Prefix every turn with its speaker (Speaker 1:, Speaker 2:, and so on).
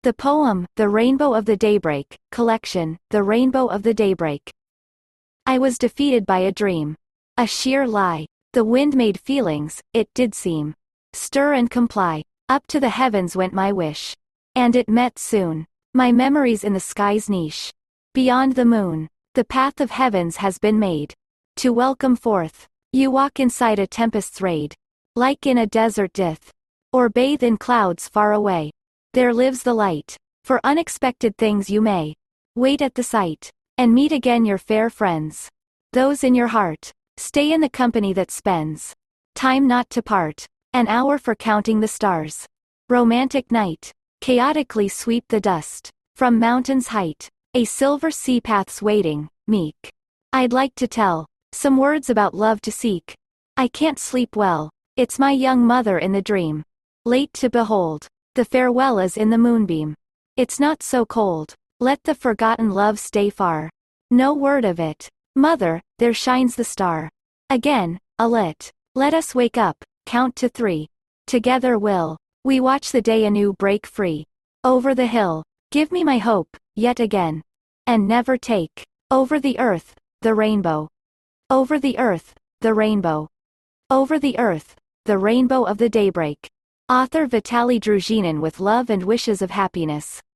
Speaker 1: The poem, The Rainbow of the Daybreak, collection, The Rainbow of the Daybreak. I was defeated by a dream. A sheer lie. The wind made feelings, it did seem. Stir and comply. Up to the heavens went my wish. And it met soon. My memories in the sky's niche. Beyond the moon. The path of heavens has been made. To welcome forth. You walk inside a tempest's raid. Like in a desert dith. Or bathe in clouds far away. There lives the light. For unexpected things you may wait at the sight, and meet again your fair friends. Those in your heart. Stay in the company that spends time not to part. An hour for counting the stars. Romantic night. Chaotically sweep the dust. From mountain's height. A silver sea path's waiting, meek. I'd like to tell some words about love to seek. I can't sleep well. It's my young mother in the dream. Late to behold. The farewell is in the moonbeam. It's not so cold. Let the forgotten love stay far. No word of it. Mother, there shines the star. Again, alit. Let us wake up, count to 3. Together will we watch the day anew break free. Over the hill. Give me my hope, yet again. And never take. Over the earth, the rainbow. Over the earth, the rainbow. Over the earth, the rainbow of the daybreak. Author Vitaly Druzhinin with love and wishes of happiness.